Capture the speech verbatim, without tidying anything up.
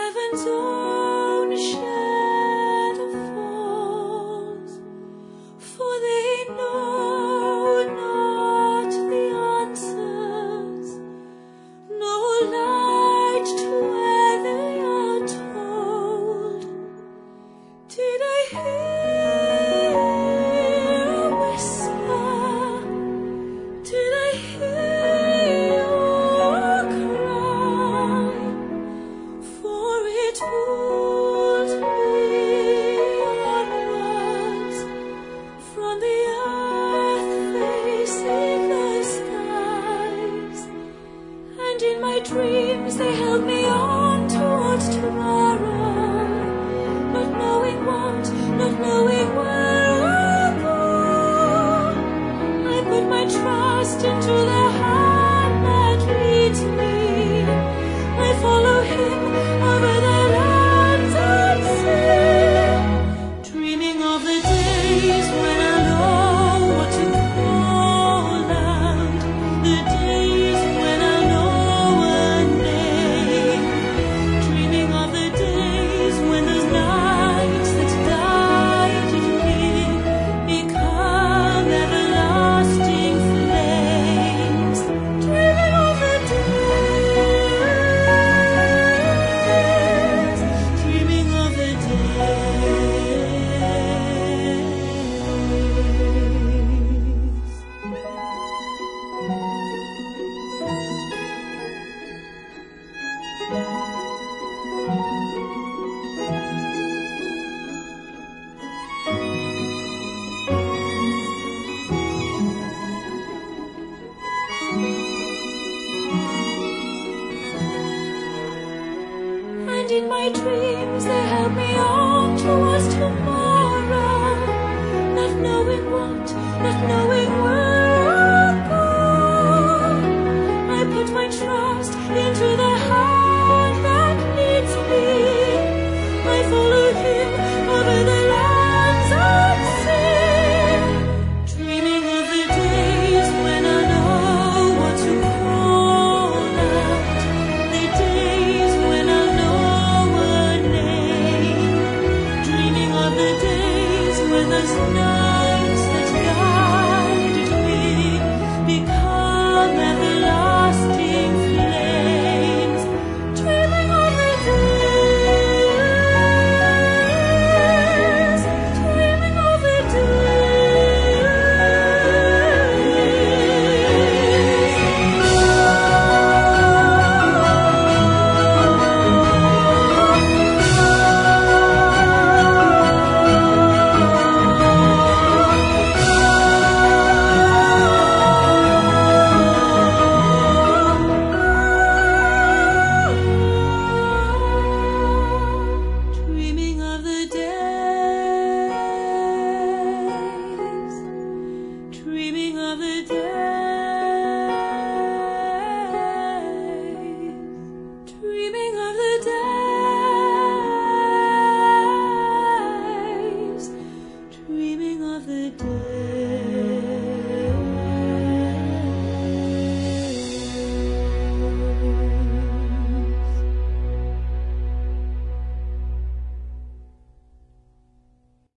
heaven's own share the falls, for they know not the answers, no light to where they are told. Did I hear a whisper? Did I hear your cry? For it pulled me onwards from the earth facing the skies, and in my dreams they held me on towards tomorrow, not knowing what, not knowing where I'll go. I put my trust into the hand that leads me. I follow him over the lands unseen, dreaming of the days when I know what to call out, the days when I know a name, dreaming of the days when those nights that died in me become everlasting flames, dreaming of the days, dreaming of the And in my dreams they held me on towards tomorrow, not knowing what, not knowing where I'll go. I put my trust into the hand that leads me. I follow him over the lands unseen, dreaming of the days when I know what to call out, the days when I know a name, dreaming of the days when those nights that guided me become everlasting flames, dreaming of the days, dreaming of the Dreaming of the days, dreaming of the days, dreaming of the days, dreaming of the days.